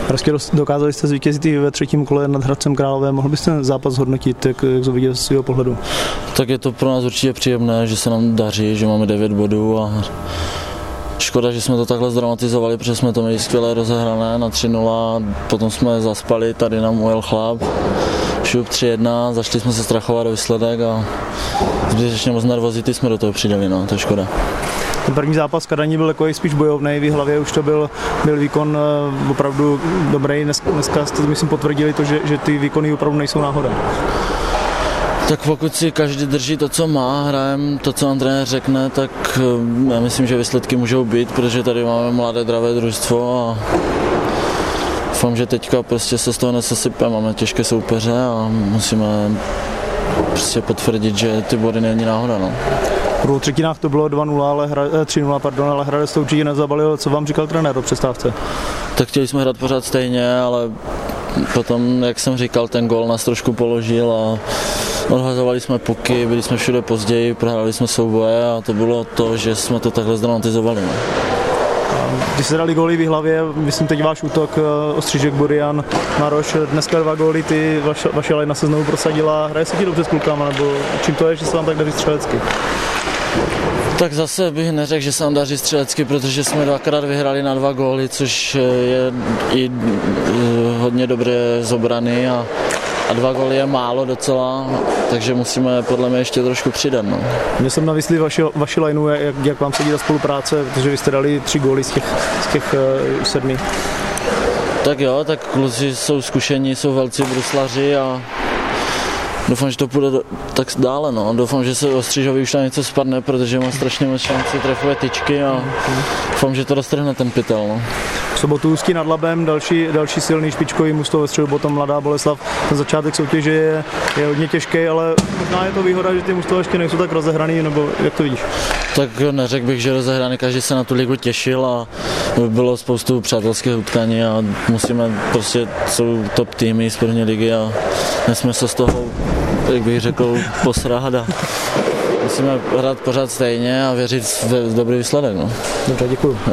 Prostě dokázali jste zvítězit i ve třetím kole nad Hradcem Králové. Mohl byste ten zápas hodnotit, jak to viděl z svého pohledu? Tak je to pro nás určitě příjemné, že se nám daří, že máme 9 bodů a škoda, že jsme to takhle zdramatizovali, protože jsme to měli skvěle rozehrané na 3-0, potom jsme zaspali, tady nám ujel chlap, šup 3-1, zašli jsme se strachovat o výsledek a zbytečně moc nervozity jsme do toho přidali, no, to je škoda. Ten první zápas v Kadaní byl takový spíš bojovný, v hlavě už to byl výkon opravdu dobrý, dneska jste myslím potvrdili to, že ty výkony opravdu nejsou náhoda. Tak pokud si každý drží to, co má, hrajem to, co nám trenér řekne, tak já myslím, že výsledky můžou být, protože tady máme mladé, dravé družstvo a doufám, že teďka prostě se z toho nesesype, máme těžké soupeře a musíme prostě potvrdit, že ty body není náhoda. No. V prvních třetinách to bylo 3-0, ale Hradec to určitě nezabalil. Co vám říkal trenér o přestávce? Tak chtěli jsme hrát pořád stejně, ale potom, jak jsem říkal, ten gól nás trošku položil a odhazovali jsme puky, byli jsme všude později, prohráli jsme souboje a to bylo to, že jsme to takhle zdramatizovali. No. Když se dali góly v hlavě, myslím teď váš útok, Ostřížek, Burian, Maroš, dneska 2 góly, vaše lajna se znovu prosadila. Hraje se ti dobře s klukama, nebo čím to je, že se vám tak daří střelecky? Tak zase bych neřekl, že se nám daří střelecky, protože jsme 2krát vyhrali na 2 góly, což je i hodně dobře z obrany a 2 góly je málo docela, takže musíme podle mě ještě trošku přidat. No. Měl jsem na mysli vaši lineu, jak vám sedí ta spolupráce, protože vy jste dali 3 góly z těch 7. Tak jo, tak kluci jsou zkušení, jsou velcí bruslaři a doufám, že to půjde tak dále. No. Doufám, že se Ostřížovi už tam něco spadne, protože má strašně moc šanci, trefuje tyčky a doufám, že to roztrhne ten pytel. No. V sobotu Ústí nad Labem, další silný špičkový mužstvo ve středu, potom Mladá Boleslav. Ten začátek soutěže je hodně těžký, ale možná je to výhoda, že ty mužstva ještě nejsou tak rozehraný, nebo jak to vidíš? Tak neřekl bych, že rozehraný, každý se na tu ligu těšil a bylo spoustu přátelských utkání a prostě jsou top týmy z první ligy a nesmíme se z toho, jak bych řekl, posrat a musíme hrát pořád stejně a věřit v dobrý výsledek. No. Dobře, děkuju.